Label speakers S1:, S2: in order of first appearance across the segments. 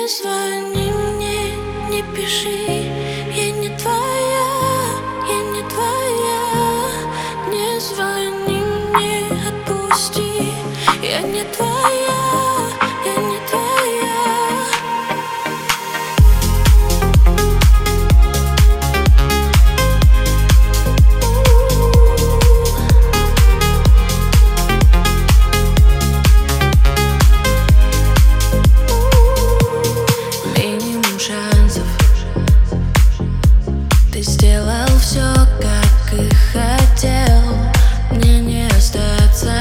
S1: Не звони мне, не пиши, я не твоя, я не твоя. Не звони мне, отпусти, я не твоя, я не твоя. Минимум шансов, ты сделал все, как и хотел. Мне не остаться,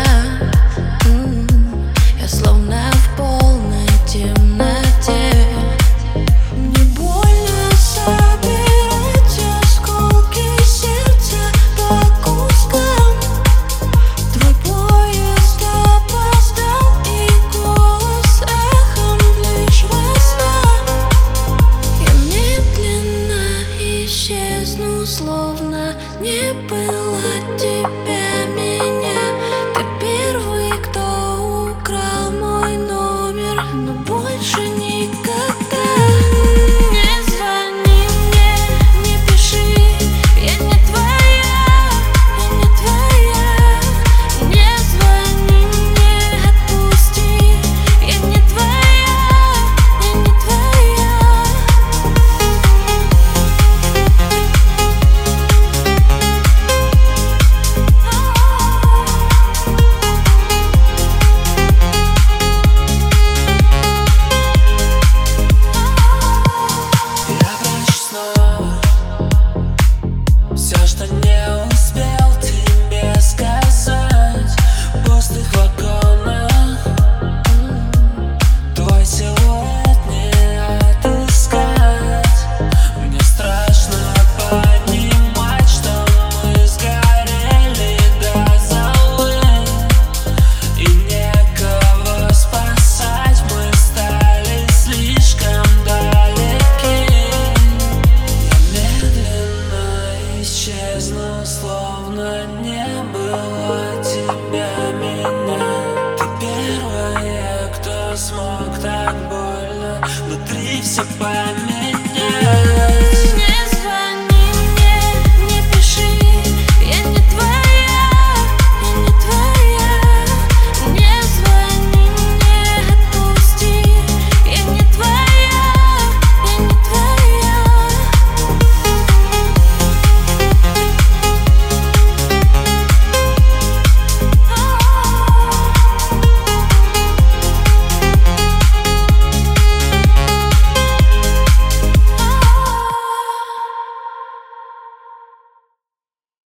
S1: я словно в полной темноте. Мне больно собирать осколки сердца по кускам. Твой поезд опоздал, и голос эхом лишь во снах. Я медленно исчезну, словно не было тебя, меня. Ты первый, кто украл мой номер, но больше никогда. Не звони мне, не пиши, я не твоя, я не твоя. Не звони мне, отпусти, я не твоя, я не твоя.
S2: Я прощу снова все, что не успел тебе сказать. В пустых вагонах твой силуэт не отыскать. Мне страшно понимать, что мы сгорели до золы, и некого спасать. Мы стали слишком далеки. Я медленно исчезну, словно не было тебя, меня. Ты первая, кто смог так больно внутри все поменять.